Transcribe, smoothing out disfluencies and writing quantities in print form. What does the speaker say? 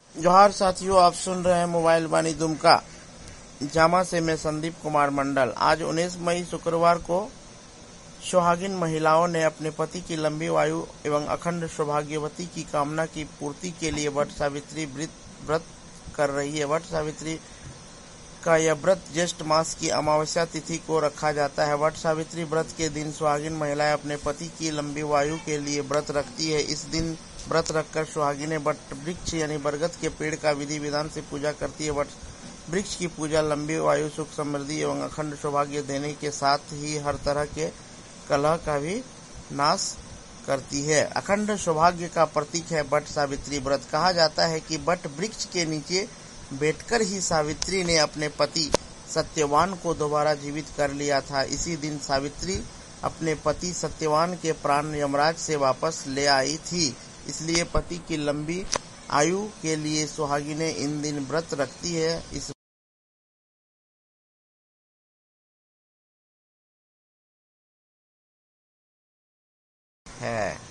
जोहार साथियों, आप सुन रहे हैं मोबाइल वाणी दुमका। जामा से मैं संदीप कुमार मंडल। आज 19 मई शुक्रवार को सुहागिन महिलाओं ने अपने पति की लंबी आयु एवं अखंड सौभाग्यवती की कामना की पूर्ति के लिए वट सावित्री व्रत कर रही है। वट सावित्री का यह व्रत ज्येष्ठ मास की अमावस्या तिथि को रखा जाता है। वट सावित्री व्रत के दिन सुहागिन महिलाएं अपने पति की लंबी आयु के लिए व्रत रखती है। इस दिन व्रत रखकर सुहागिनें वट वृक्ष यानी बरगद के पेड़ का विधि विधान से पूजा करती है। वट वृक्ष की पूजा लंबी आयु, सुख समृद्धि एवं अखंड सौभाग्य देने के साथ ही हर तरह के कलह का भी नाश करती है। अखंड सौभाग्य का प्रतीक है वट सावित्री व्रत। कहा जाता है कि वट वृक्ष के नीचे बैठकर ही सावित्री ने अपने पति सत्यवान को दोबारा जीवित कर लिया था। इसी दिन सावित्री अपने पति सत्यवान के प्राण यमराज से वापस ले आई थी। इसलिए पति की लंबी आयु के लिए सुहागिनें इन दिन व्रत रखती है। इस है